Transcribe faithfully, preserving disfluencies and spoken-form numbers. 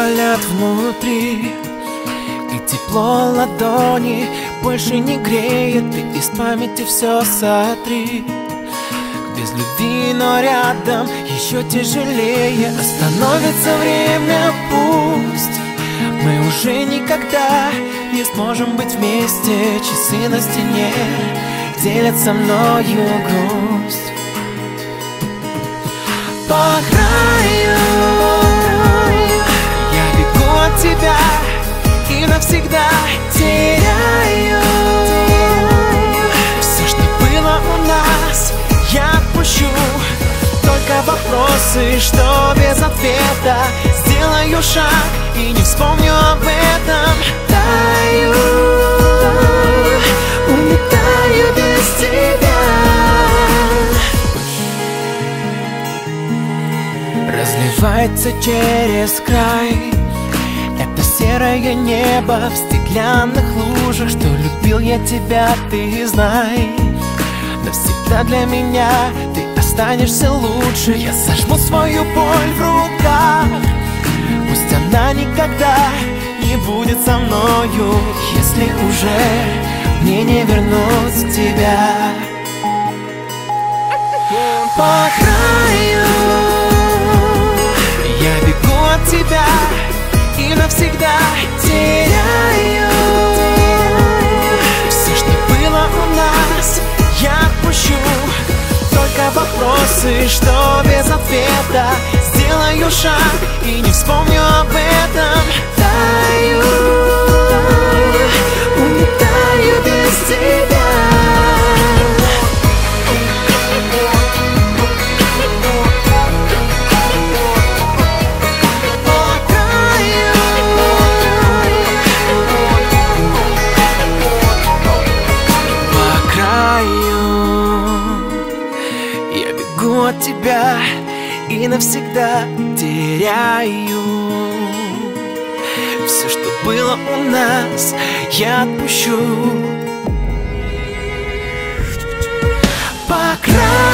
болят внутри, и тепло ладони больше не греет. Ты из памяти все сотри. Без любви, но рядом еще тяжелее. Остановится время, пусть мы уже никогда не сможем быть вместе. Часы на стене делят со мною грусть. По краю я бегу от тебя и навсегда теряю. Все, что было у нас, я отпущу. Только вопросы, что без ответа. Сделаю шаг и не вспомню об этом. Таю, улетаю без тебя. Разливается через край это серое небо в стеклянных лужах. Что любил я тебя, ты знай. Навсегда для меня ты останешься лучше. Я сожму свою боль в руках. Пусть она никогда не будет со мною, если уже мне не вернуть тебя. По краю я бегу от тебя и навсегда теряю. Все, что было у нас, я отпущу. Только вопросы, что без ответа. Сделаю шаг и не вспомню об этом. Таю, улетаю без тебя. От тебя и навсегда теряю. Все, что было у нас, я отпущу. По краю